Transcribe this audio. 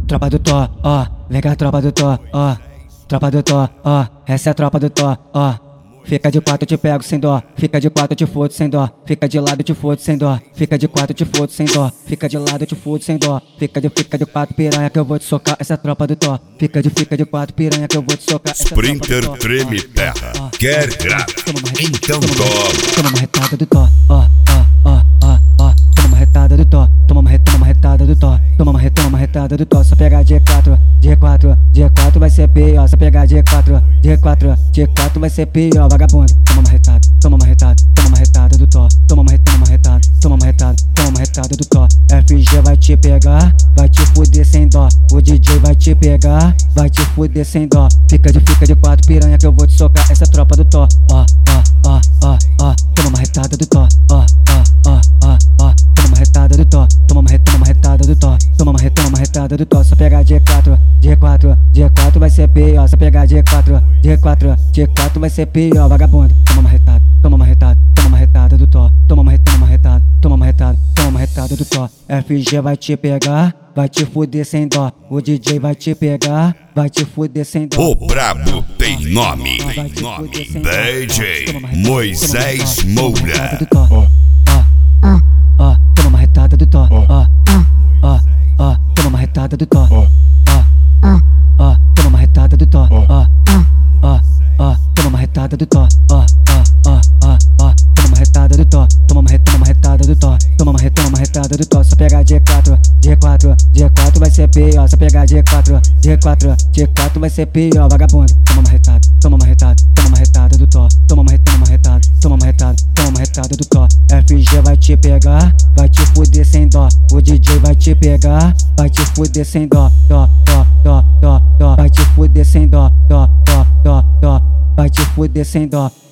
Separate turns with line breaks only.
Tropa do Tó, ó, vem cá tropa do Tó, ó. Tropa do Tó, ó, essa é a tropa do Tó, ó. Fica de quatro, te pego sem dó. Fica de quatro, te fodo sem dó. Fica de lado, te fodo sem dó. Fica de quatro, te fodo sem dó. Fica de lado, te fodo sem dó. Fica de quatro, piranha que eu vou te socar. Essa é a tropa do Tó. Fica de quatro, piranha que eu vou te socar.
Sprinter treme terra. Quer grave? Então toma.
Toma uma retada do Tó, ó, ó, ó, ó, ó. Toma uma retada do Tó. Toma uma retada do Tó. Toma uma retada do Tó. Só pegar G4 vai ser pior. Só pegar G4 vai ser pior. Vagabundo, toma uma retada do Tó. Toma uma retada do Tó. FG vai te pegar, vai te fuder sem dó. O DJ vai te pegar, vai te fuder sem dó. Fica de quatro, piranha que eu vou te socar. Essa é a tropa do Tó, ó, ó, ó, ó, ó. Toma uma retada do Tó, ó, ó, ó, ó, ó. Toma uma retada do Tó. Toma uma retada do Tó. Toma uma retada do Tó. Só pegar G4 vai ser pior. Só pegar G4 vai ser pior. Vagabundo, toma uma retada do Tó. Toma uma retada do Tó. FG vai te pegar, vai te fuder sem dó. O DJ vai te pegar, vai te fuder sem dó.
O brabo tem nome. DJ Moisés Moura.
Ó, ó, toma uma retada do Tó. Ó, ó, ó, toma uma retada do Tó. Ó, ó, toma uma retada do Tó. Ó, ó, ó, toma uma retada do Tó. Ó, ó, ó, ó, toma uma retada do Tó. Toma uma retada do Tó. Toma uma retada do Tó. Só pegar G4 vai ser pior. Só pegar G4 vai ser pior. Vagabundo, toma uma retada do Tó. Toma uma retada do Tó. FG vai te pegar, vai te fuder sem dó. O DJ vai te pegar, vai te fuder sem dó. Dó, dó, dó, dó, dó. Vai te fuder sem dó. Dó, dó, dó, dó. Vai te fuder sem dó.